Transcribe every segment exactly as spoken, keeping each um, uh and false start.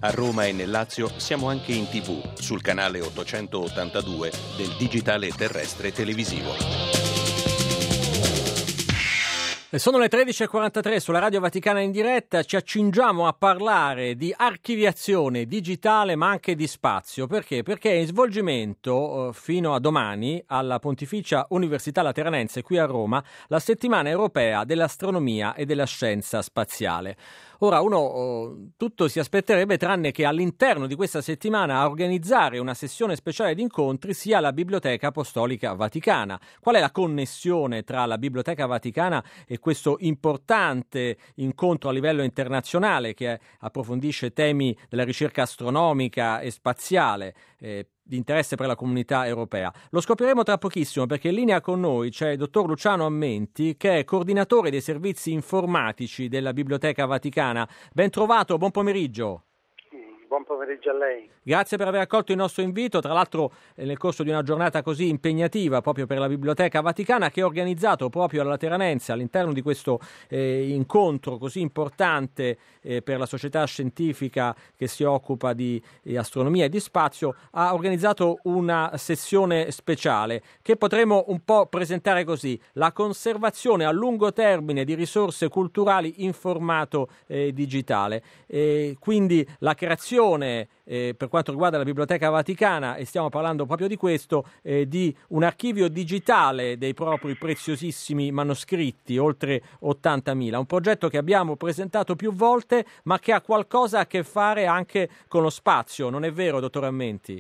A Roma e nel Lazio siamo anche in tivù, sul canale ottocentottantadue del digitale terrestre televisivo. Sono le tredici e quarantatré sulla Radio Vaticana in diretta. Ci accingiamo a parlare di archiviazione digitale ma anche di spazio. Perché? Perché è in svolgimento eh, fino a domani alla Pontificia Università Lateranense qui a Roma la settimana europea dell'astronomia e della scienza spaziale. Ora uno oh, tutto si aspetterebbe tranne che all'interno di questa settimana a organizzare una sessione speciale di incontri sia la Biblioteca Apostolica Vaticana. Qual è la connessione tra la Biblioteca Vaticana e questo importante incontro a livello internazionale che approfondisce temi della ricerca astronomica e spaziale eh, di interesse per la comunità europea? Lo scopriremo tra pochissimo, perché in linea con noi c'è il dottor Luciano Ammenti, che è coordinatore dei servizi informatici della Biblioteca Vaticana. Ben trovato, buon pomeriggio. Buon pomeriggio a lei. Grazie per aver accolto il nostro invito, tra l'altro eh, nel corso di una giornata così impegnativa proprio per la Biblioteca Vaticana, che è organizzato proprio alla Lateranense all'interno di questo eh, incontro così importante eh, per la società scientifica che si occupa di eh, astronomia e di spazio. Ha organizzato una sessione speciale che potremmo un po' presentare così: la conservazione a lungo termine di risorse culturali in formato eh, digitale. E quindi la creazione Eh, per quanto riguarda la Biblioteca Vaticana, e stiamo parlando proprio di questo, eh, di un archivio digitale dei propri preziosissimi manoscritti, oltre ottantamila, un progetto che abbiamo presentato più volte ma che ha qualcosa a che fare anche con lo spazio, non è vero, dottor Ammenti?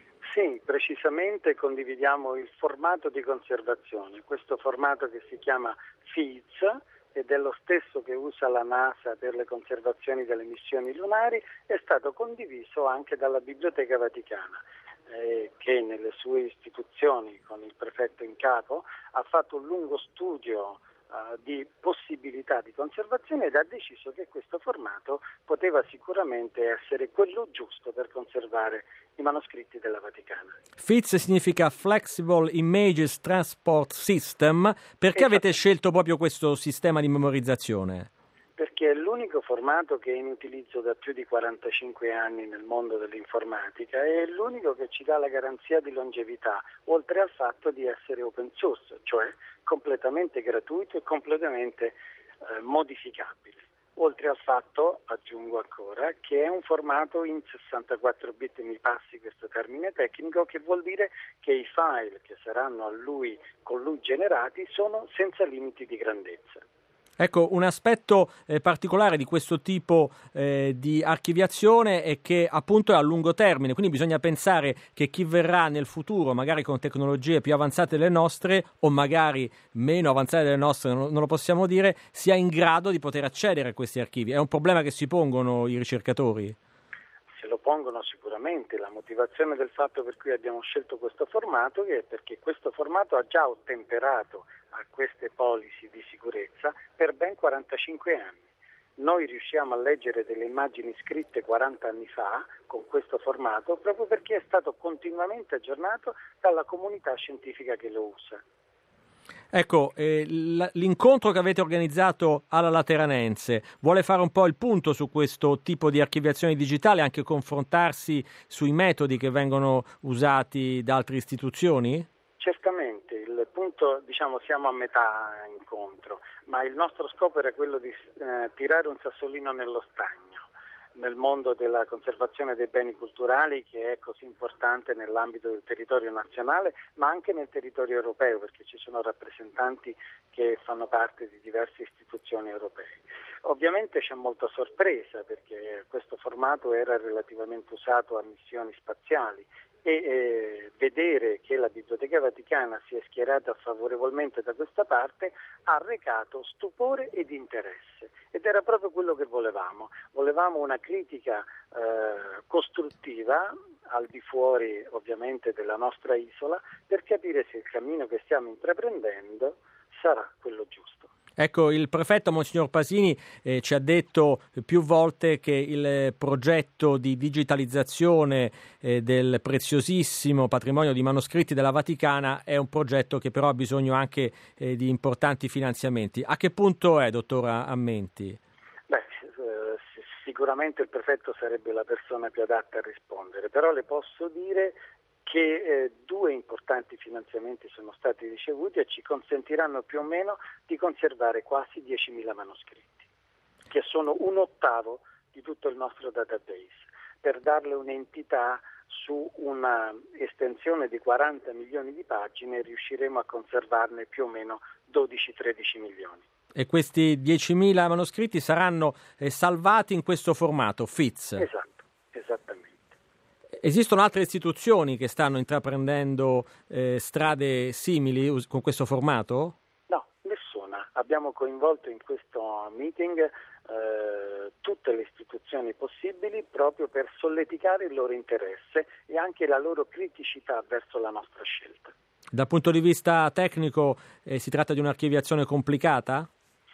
Sì, precisamente condividiamo il formato di conservazione, questo formato che si chiama F I Z ed è lo stesso che usa la NASA per le conservazioni delle missioni lunari, è stato condiviso anche dalla Biblioteca Vaticana, eh, che nelle sue istituzioni, con il prefetto in capo, ha fatto un lungo studio uh, di possibilità di conservazione ed ha deciso che questo formato poteva sicuramente essere quello giusto per conservare i manoscritti della Vaticana. F I Z significa Flexible Images Transport System. Perché avete scelto proprio questo sistema di memorizzazione? Perché è l'unico formato che è in utilizzo da più di quarantacinque anni nel mondo dell'informatica e è l'unico che ci dà la garanzia di longevità, oltre al fatto di essere open source, cioè completamente gratuito e completamente eh, modificabile. Oltre al fatto, aggiungo ancora, che è un formato in sessantaquattro bit, mi passi questo termine tecnico, che vuol dire che i file che saranno a lui, con lui generati sono senza limiti di grandezza. Ecco, un aspetto eh, particolare di questo tipo eh, di archiviazione è che appunto è a lungo termine, quindi bisogna pensare che chi verrà nel futuro, magari con tecnologie più avanzate delle nostre o magari meno avanzate delle nostre, non, non lo possiamo dire, sia in grado di poter accedere a questi archivi. È un problema che si pongono i ricercatori? Se lo pongono sicuramente. La motivazione del fatto per cui abbiamo scelto questo formato è perché questo formato ha già ottemperato a queste policy di sicurezza per ben quarantacinque anni. Noi riusciamo a leggere delle immagini scritte quaranta anni fa con questo formato proprio perché è stato continuamente aggiornato dalla comunità scientifica che lo usa. Ecco, eh, l'incontro che avete organizzato alla Lateranense vuole fare un po' il punto su questo tipo di archiviazione digitale, anche confrontarsi sui metodi che vengono usati da altre istituzioni? Certamente, il punto, diciamo, siamo a metà incontro, ma il nostro scopo era quello di eh, tirare un sassolino nello stagno nel mondo della conservazione dei beni culturali, che è così importante nell'ambito del territorio nazionale ma anche nel territorio europeo, perché ci sono rappresentanti che fanno parte di diverse istituzioni europee. Ovviamente c'è molta sorpresa perché questo formato era relativamente usato a missioni spaziali e eh, vedere che la Biblioteca Vaticana si è schierata favorevolmente da questa parte ha recato stupore ed interesse, ed era proprio quello che volevamo. Volevamo una critica eh, costruttiva al di fuori ovviamente della nostra isola per capire se il cammino che stiamo intraprendendo sarà quello giusto. Ecco, il prefetto Monsignor Pasini eh, ci ha detto più volte che il progetto di digitalizzazione eh, del preziosissimo patrimonio di manoscritti della Vaticana è un progetto che però ha bisogno anche eh, di importanti finanziamenti. A che punto è, dottora Ammenti? Beh, eh, sicuramente il prefetto sarebbe la persona più adatta a rispondere, però le posso dire che eh, due importanti finanziamenti sono stati ricevuti e ci consentiranno più o meno di conservare quasi diecimila manoscritti, che sono un ottavo di tutto il nostro database. Per darle un'entità, su una estensione di quaranta milioni di pagine riusciremo a conservarne più o meno dodici tredici milioni. E questi diecimila manoscritti saranno eh, salvati in questo formato, F I Z? Esatto, esattamente. Esistono altre istituzioni che stanno intraprendendo eh, strade simili us- con questo formato? No, nessuna. Abbiamo coinvolto in questo meeting eh, tutte le istituzioni possibili proprio per solleticare il loro interesse e anche la loro criticità verso la nostra scelta. Dal punto di vista tecnico eh, si tratta di un'archiviazione complicata?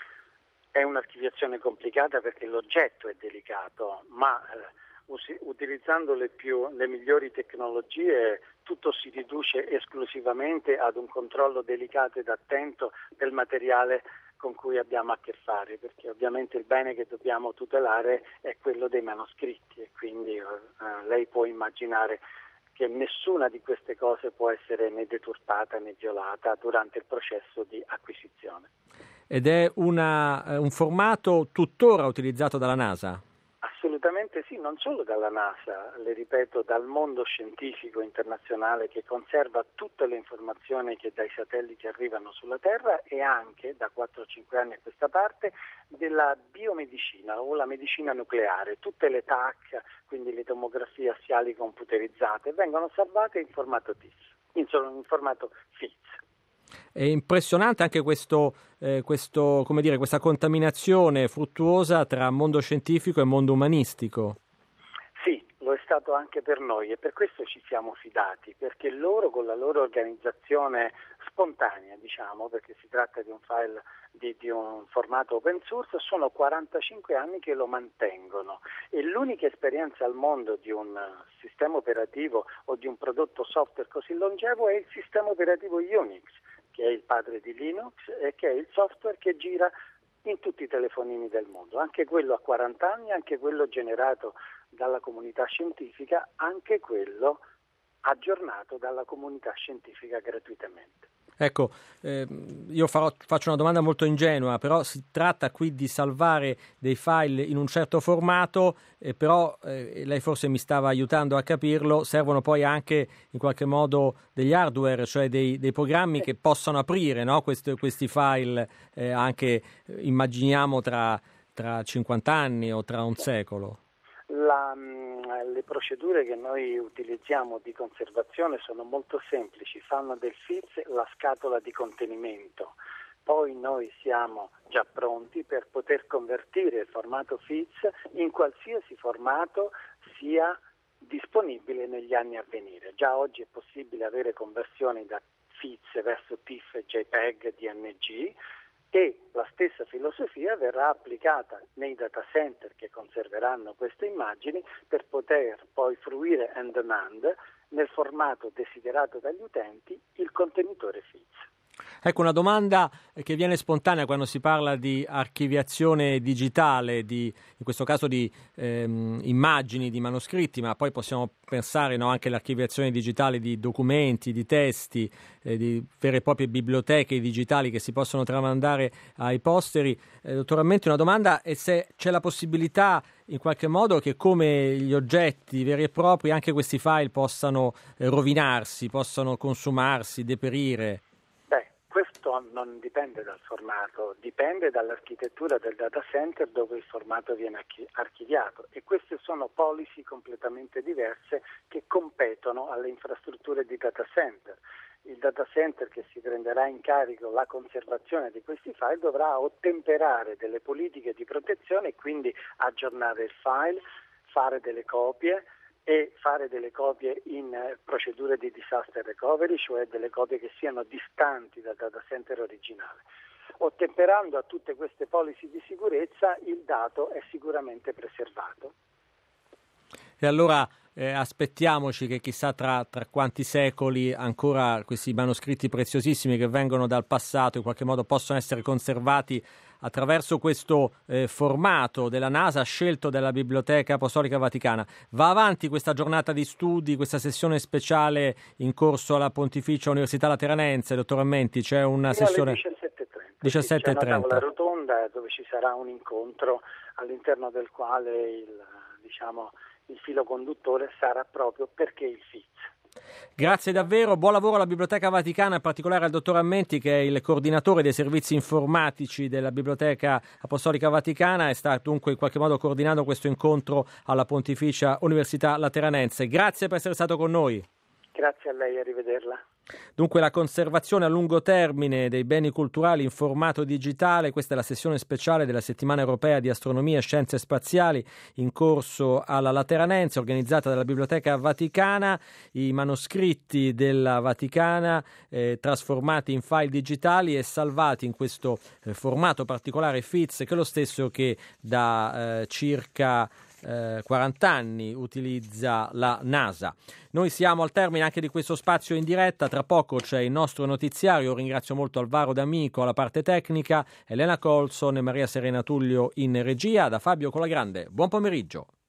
È un'archiviazione complicata perché l'oggetto è delicato, ma eh, us- utilizzando le, più, le migliori tecnologie tutto si riduce esclusivamente ad un controllo delicato ed attento del materiale con cui abbiamo a che fare, perché ovviamente il bene che dobbiamo tutelare è quello dei manoscritti e quindi eh, lei può immaginare che nessuna di queste cose può essere né deturpata né violata durante il processo di acquisizione. Ed è una, un formato tuttora utilizzato dalla NASA? Assolutamente sì, non solo dalla NASA, le ripeto, dal mondo scientifico internazionale che conserva tutte le informazioni che dai satelliti arrivano sulla Terra e anche da quattro cinque anni a questa parte della biomedicina o la medicina nucleare. Tutte le T A C, quindi le tomografie assiali computerizzate, vengono salvate in formato T I S, in, in formato F I Z. È impressionante anche questo, eh, questo, come dire, questa contaminazione fruttuosa tra mondo scientifico e mondo umanistico. Sì, lo è stato anche per noi e per questo ci siamo fidati, perché loro con la loro organizzazione spontanea, diciamo, perché si tratta di un file di, di un formato open source, sono quarantacinque anni che lo mantengono e l'unica esperienza al mondo di un sistema operativo o di un prodotto software così longevo è il sistema operativo Unix, che è il padre di Linux e che è il software che gira in tutti i telefonini del mondo, anche quello a quaranta anni, anche quello generato dalla comunità scientifica, anche quello aggiornato dalla comunità scientifica gratuitamente. Ecco, eh, io farò, faccio una domanda molto ingenua, però si tratta qui di salvare dei file in un certo formato, eh, però eh, lei forse mi stava aiutando a capirlo, servono poi anche in qualche modo degli hardware, cioè dei, dei programmi che possano aprire, no, questi, questi file eh, anche, immaginiamo, tra, tra cinquanta anni o tra un secolo. La, le procedure che noi utilizziamo di conservazione sono molto semplici, fanno del F I Z la scatola di contenimento, poi noi siamo già pronti per poter convertire il formato F I Z in qualsiasi formato sia disponibile negli anni a venire. Già oggi è possibile avere conversioni da F I Z verso T I F F, JPEG, D N G, e la stessa filosofia verrà applicata nei data center che conserveranno queste immagini per poter poi fruire on demand nel formato desiderato dagli utenti il contenitore F I Z. Ecco, una domanda che viene spontanea quando si parla di archiviazione digitale, di, in questo caso di ehm, immagini, di manoscritti, ma poi possiamo pensare, no, anche all'archiviazione digitale di documenti, di testi, eh, di vere e proprie biblioteche digitali che si possono tramandare ai posteri. Eh, dottor Ammenti, una domanda è se c'è la possibilità in qualche modo che come gli oggetti veri e propri anche questi file possano eh, rovinarsi, possano consumarsi, deperire. Questo non dipende dal formato, dipende dall'architettura del data center dove il formato viene archiviato e queste sono policy completamente diverse che competono alle infrastrutture di data center. Il data center che si prenderà in carico la conservazione di questi file dovrà ottemperare delle politiche di protezione e quindi aggiornare il file, fare delle copie e fare delle copie in procedure di disaster recovery, cioè delle copie che siano distanti dal data center originale. Ottemperando a tutte queste policy di sicurezza, il dato è sicuramente preservato. E allora eh, aspettiamoci che chissà tra, tra quanti secoli ancora questi manoscritti preziosissimi che vengono dal passato in qualche modo possono essere conservati attraverso questo eh, formato della NASA scelto dalla Biblioteca Apostolica Vaticana. Va avanti questa giornata di studi, questa sessione speciale in corso alla Pontificia Università Lateranense, dottor Ammenti? C'è una Fino sessione... diciassette e trenta. diciassette e C'è una trenta. tavola rotonda dove ci sarà un incontro all'interno del quale il, diciamo, il filo conduttore sarà proprio perché il F I Z. Grazie davvero, buon lavoro alla Biblioteca Vaticana, in particolare al dottor Ammenti che è il coordinatore dei servizi informatici della Biblioteca Apostolica Vaticana e sta dunque in qualche modo coordinando questo incontro alla Pontificia Università Lateranense. Grazie per essere stato con noi. Grazie a lei, arrivederla. Dunque la conservazione a lungo termine dei beni culturali in formato digitale, questa è la sessione speciale della Settimana Europea di Astronomia e Scienze Spaziali in corso alla Lateranense, organizzata dalla Biblioteca Vaticana. I manoscritti della Vaticana eh, trasformati in file digitali e salvati in questo eh, formato particolare F I Z, che è lo stesso che da eh, circa Eh, quaranta anni utilizza la NASA. Noi siamo al termine anche di questo spazio in diretta, tra poco c'è il nostro notiziario. Ringrazio molto Alvaro D'Amico alla parte tecnica, Elena Colson e Maria Serena Tullio in regia. Da Fabio Colagrande, buon pomeriggio.